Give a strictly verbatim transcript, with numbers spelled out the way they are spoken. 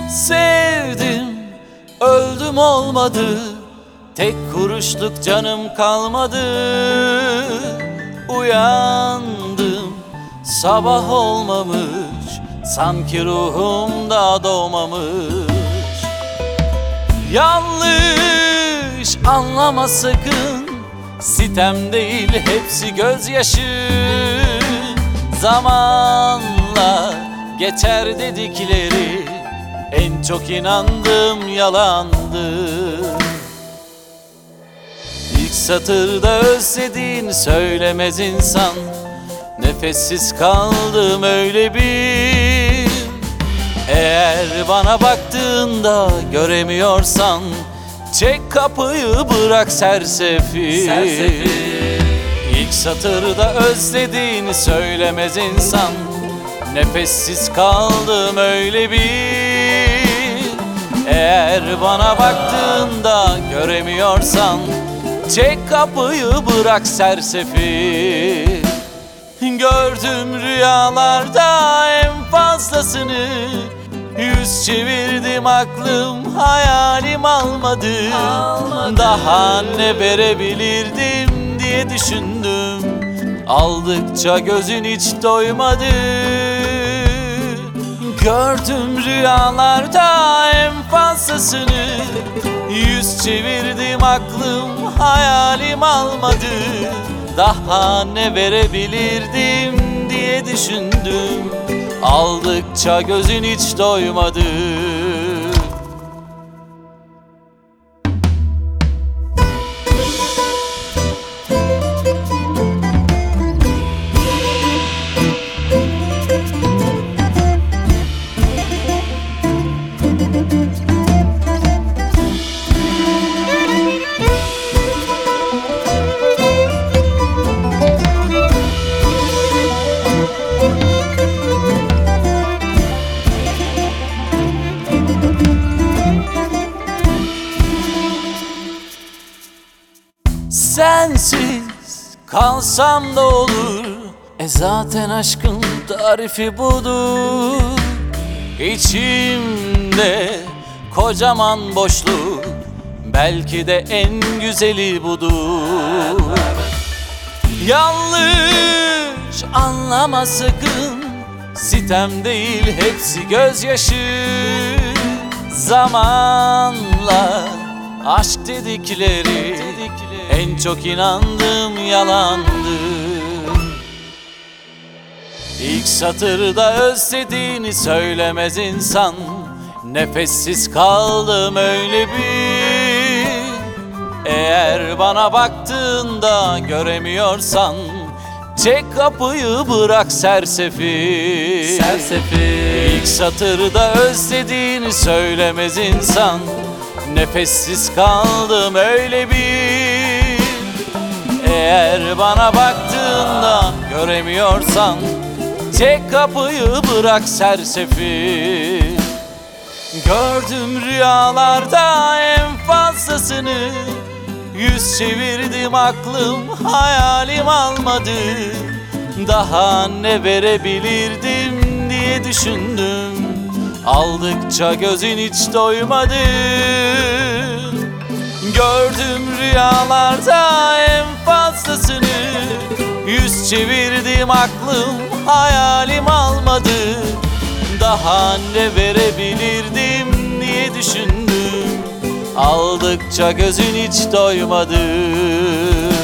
Sevdim, öldüm olmadı, tek kuruşluk canım kalmadı. Uyandım, sabah olmamış, sanki ruhum daha doğmamış. Yanlış anlama sakın, sitem değil hepsi gözyaşı. Zamanla geçer dedikleri en çok inandığım yalandı. İlk satırda özlediğini söylemez insan, nefessiz kaldım öyle bir. Eğer bana baktığında göremiyorsan, çek kapıyı bırak sersefil, sersefil. İlk satırda özlediğini söylemez insan, nefessiz kaldım öyle bir. Eğer bana baktığında göremiyorsan, çek kapıyı bırak sersefil. Gördüm rüyalarda en fazlasını, yüz çevirdim aklım hayalim almadı, almadı. Daha ne verebilirdim diye düşündüm, aldıkça gözün hiç doymadı. Gördüm rüyalarda en fazlasını, yüz çevirdim aklım hayalim almadı. Daha ne verebilirdim diye düşündüm, aldıkça gözün hiç doymadı. Sensiz kalsam da olur, e zaten aşkın tarifi budur. İçimde kocaman boşluk, belki de en güzeli budur. Yanlış anlama sakın, sitem değil hepsi gözyaşı. Zamanla aşk dedikleri en çok inandığım yalandı. İlk satırda özlediğini söylemez insan, nefessiz kaldım öyle bir. Eğer bana baktığında göremiyorsan, çek kapıyı bırak sersefil, sersefil. İlk satırda özlediğini söylemez insan, nefessiz kaldım öyle bir. Eğer bana baktığında göremiyorsan, çek kapıyı bırak sersefil. Gördüm rüyalarda en fazlasını, yüz çevirdim aklım hayalim almadı. Daha ne verebilirdim diye düşündüm, aldıkça gözün hiç doymadı. Gördüm rüyalarda en fazlasını, yüz çevirdim aklım hayalim almadı. Daha ne verebilirdim diye düşündüm, aldıkça gözün hiç doymadı.